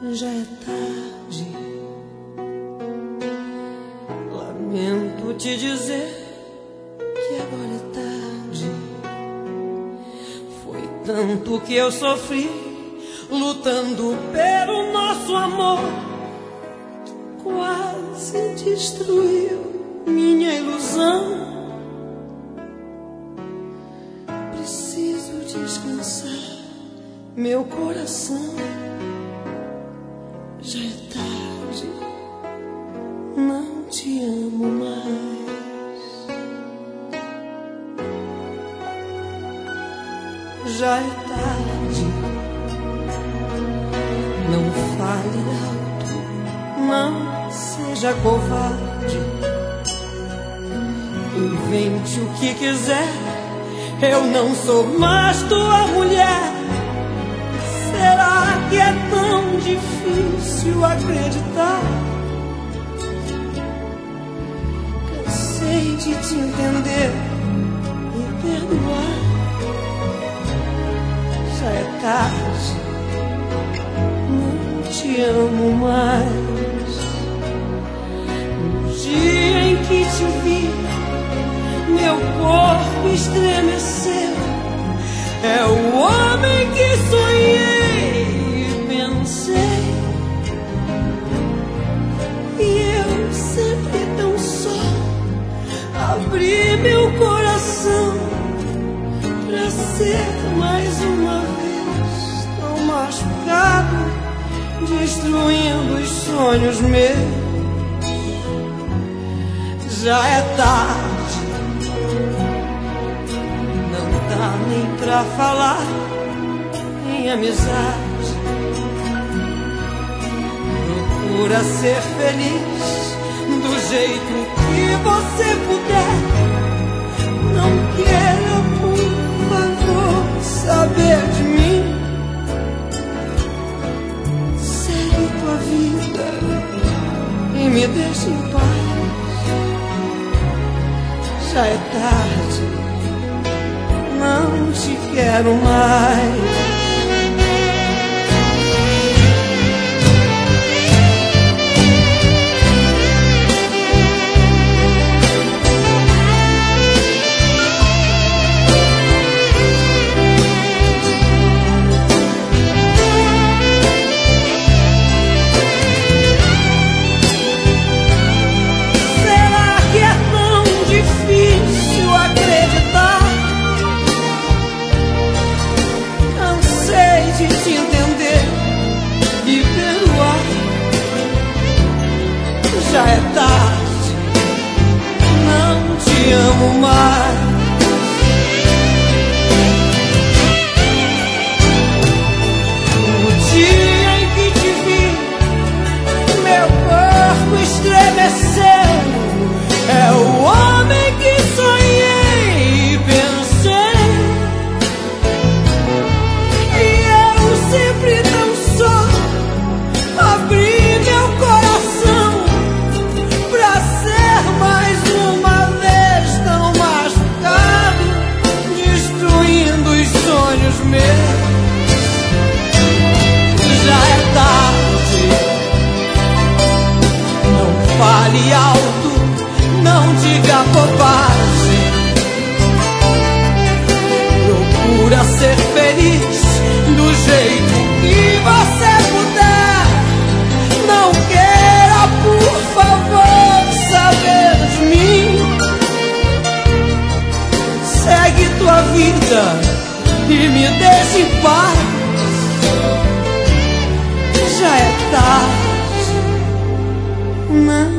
já é tarde. Lamento te dizer que agora é tarde. Foi tanto que eu sofri lutando pelo nosso amor. Quase destruiu minha ilusão. Preciso descansar meu coração. Já é tarde, não te amo mais. Já é tarde, não fale alto, não seja covarde. Invente o que quiser, eu não sou mais tua mulher. Será que é tão difícil acreditar? Cansei de te entender e perdoar. Já é tarde, não te amo mais. No dia em que te vi, meu corpo estremeceu. É o homem que sonhei e pensei. E eu sempre tão só abri meu coração pra ser mais uma vez tão machucado, destruindo os sonhos meus. Já é tarde, não dá nem pra falar em amizade. Procura ser feliz do jeito que você puder. Não queira, por favor, saber de mim. Segue tua vida e me deixe em paz. Já é tarde, não te quero mais. Já é tarde, não te amo mais. No dia em que te vi, meu corpo estremeceu. É o homem que sonhei e pensei. E eu sempre tão só abri meu coração pra ser mais uma vez tão machucado, destruindo os sonhos meus. Já é tarde, não fale alto, não diga bobagem. Procura ser feliz do jeito que você puder. Não queira, por favor, saber de mim. Segue tua vida e me deixe em paz. Já é tarde, não